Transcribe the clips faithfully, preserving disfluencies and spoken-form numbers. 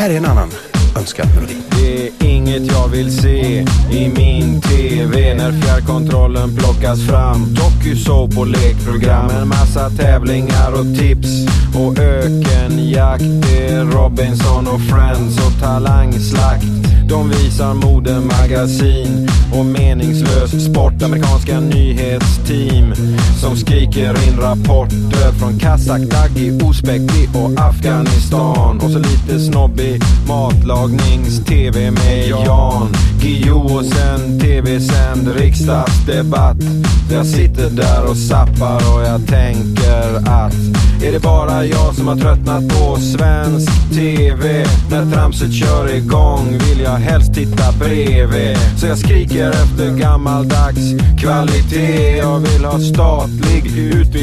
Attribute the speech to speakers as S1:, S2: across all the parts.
S1: Här är en annan önskad melodi.
S2: Det är inget jag vill se i min tv när fjärrkontrollen plockas fram. Dokusåp och lekprogram, en massa tävlingar och tips och ökenjakt. Det är Robinson och Friends och talangslakt. De visar modemagasin och meningslös sport. Amerikanska nyhetsteam som skriker in rapporter från Kazakstan, Uzbekistan och Afghanistan. Och så lite snobbig matlagnings-tv med Jan Guillou och sen tv-sänd riksdagsdebatt. Jag sitter där och zappar och jag tänker att är det bara jag som har tröttnat på svensk tv? När tramset kör igång vill jag helst titta bredvid. Så jag skriker efter gammaldags kvalitet. Jag vill ha statlig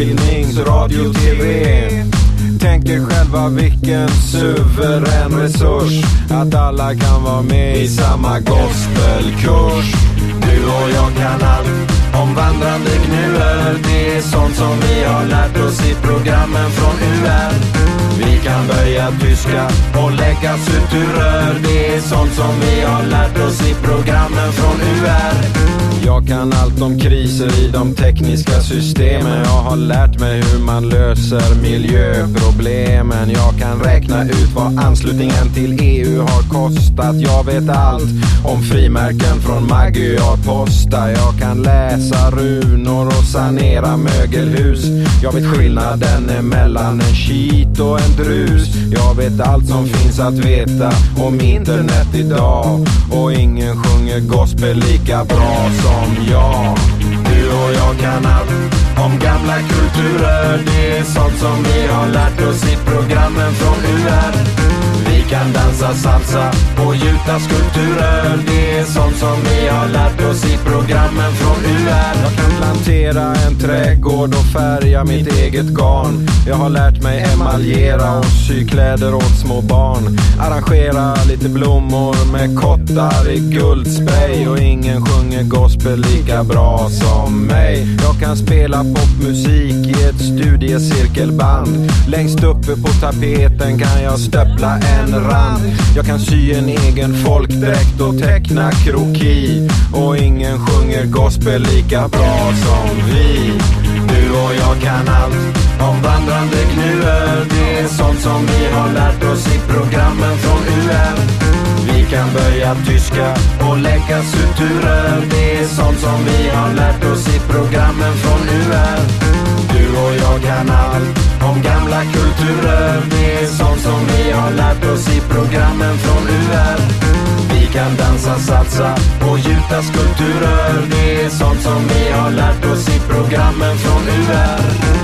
S2: utbildningsradio-tv. Tänk er själva vilken suverän resurs att alla kan vara med i samma gospelkurs. Du och jag kan allt om vandrande gnuer. Det är sånt som vi har lärt oss i programmen från U R. Vi kan böja tyska och lägga suturer. Det är sånt som vi har lärt oss i programmen från U R. Jag kan allt om kriser i de tekniska systemen. Jag har lärt mig hur man löser miljöproblemen. Jag kan räkna ut vad anslutningen till E U har kostat. Jag vet allt om frimärken från Magyar Posta. Jag kan läsa runor och sanera mögelhus. Jag vet skillnaden mellan en cheat och en drus. Jag vet allt som finns att veta om internet idag. Och ingen sjunger gospel lika bra som jag. Du och jag kan allt om gamla kulturer. Det är sånt som vi har lärt oss i programmen från U R. Vi kan dansa salsa och gjuta skulpturer. Det är sånt som vi har lärt oss i programmen från U R. Jag kan plantera en trädgård och färga mitt eget garn. Jag har lärt mig emaljera och sy kläder åt små barn. Arrangera lite blommor med kottar i guldspray. Och ingen sjunger gospel lika bra som mig. Jag kan spela popmusik i ett studiecirkelband. Längst uppe på tapeten kan jag stöppla en rand. Jag kan sy en egen folkdräkt och teckna kroki. Och ingen sjunger gospel lika bra som vi. Du och jag kan allt om vandrande gnuer. Det är sånt som vi har lärt oss i programmen från U R. Vi kan böja tyska och lägga suturer. Det är sånt som vi har lärt oss i programmen från U R. Du och jag kan allt om gamla kulturer. Det är sånt som vi har lärt oss i programmen från U R. Vi kan dansa salsa och gjuta skulpturer. Det är sånt som vi har lärt oss i programmen från U R.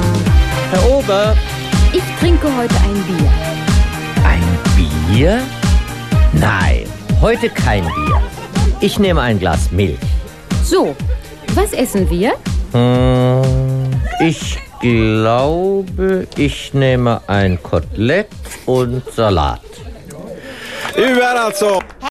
S3: Herr Ober,
S4: ich trinke heute ein Bier.
S3: Ein Bier? Nein, heute kein Bier. Ich nehme ein Glas Milch.
S4: So, was essen wir?
S3: Hm, ich glaube, ich nehme ein Kotelett und Salat.
S2: U R alltså!